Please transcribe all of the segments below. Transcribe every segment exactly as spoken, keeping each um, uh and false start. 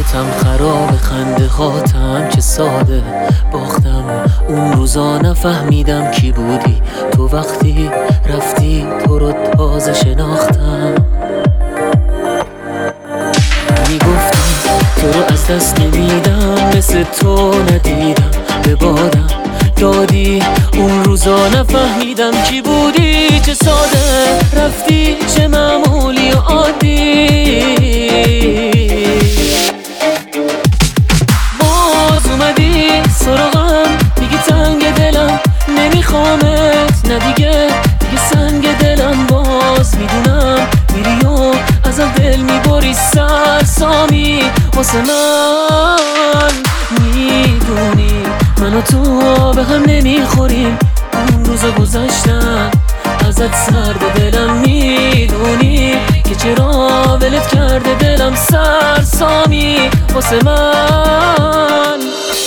حالاتم خراب، خنده هاتم چه ساده. باختم اون روزا نفهمیدم کی بودی تو، وقتی رفتی تو رو تازه شناختم. میگفتم تو رو از دست نمیدم، مثل تو ندیدم به بادم دادی. اون روزا نفهمیدم کی بودی، چه ساده رفتی چه معمولی و عادی. باز اومدی سراغم، میگی تنگ دلم نمیخوامت، نه دیگه دیگه سنگ دلم. باز میدونم میری و ازم دل میبری سرسامی واسه من. میدونی من و تو به هم نمیخوریم، اون روزا گذشتن ازت سرد دلم. میدونی که چرا ولت کرده دلم سرسامی واسه من.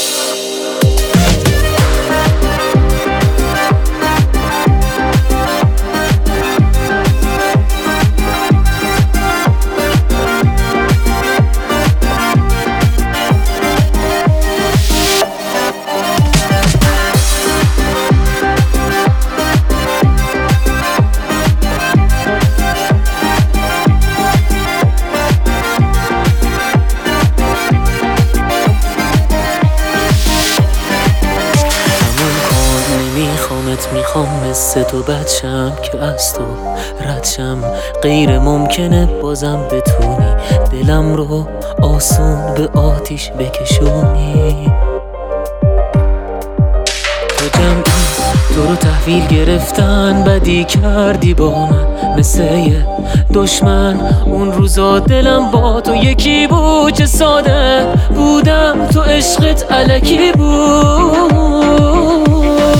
میخوام مثل تو بچم که از تو ردشم، غیر ممکنه بازم بتونی دلم رو آسون به آتیش بکشونی. تو جمعی تو رو تحویل گرفتن، بدی کردی با من مثل یه دشمن. اون روزا دلم با تو یکی بود، چه ساده بودم تو عشقت الکی بود.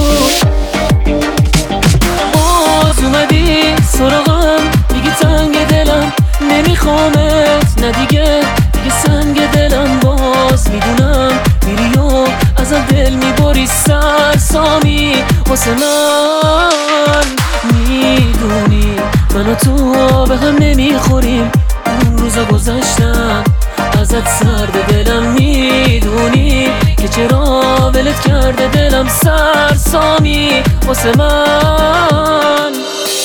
اومدی سراغم، میگی تنگ دلم نمیخوامت، نه دیگه دیگه سنگ دلم. باز میدونم میری و ازم دل میبری سرسامی واسه من. میدونی من و تو به هم نمیخوریم، اون روزا گذشتن ازت سرد دلم. میدونی که چرا ولت کرده دلم سرسامی واسه من.